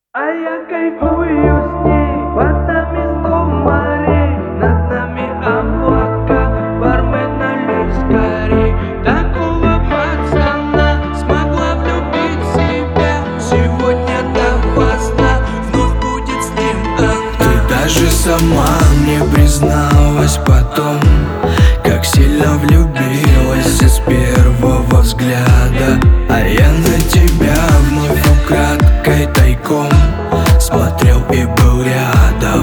А я кайфую с ней, под нами 100 морей, над нами облака, бармен налей скорей. Такого пацана смогла влюбить в себя. Сегодня допоздна, вновь будет с ним она. Ты даже сама мне призналась потом, как сильно влюбилась с первого взгляда. А я на тебя вновь украдкой тайком смотрел и был рядом.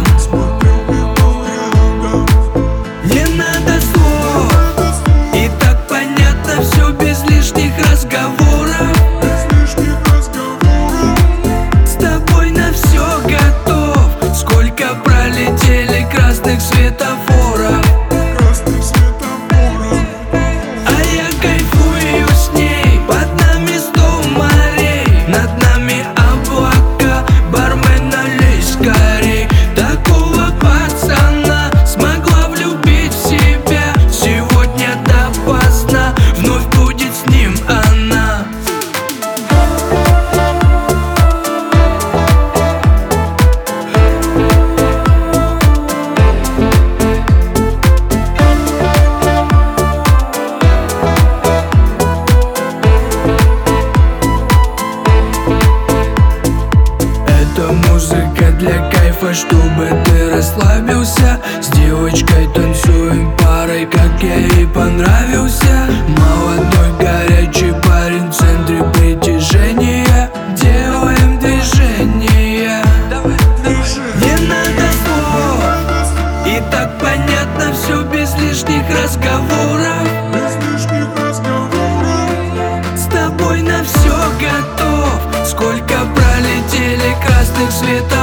Не надо слов, и так понятно все без лишних разговоров. С тобой на все готов. Сколько пролетели красных светофоров. А я кайфую с ней, под нами 100 морей, над нами облака, бармен налей скорей. Такого пацана смогла влюбить в себя. Сегодня допоздна, вновь будет с ним она. Это музыка для кайфа, чтобы ты расслабился. С девочкой танцуем парой, как я ей понравился. Молодой горячий парень в центре притяжения. Делаем движение. Не надо слов, и так понятно все без лишних разговоров. С тобой на все готов. Сколько пролетели красных светов.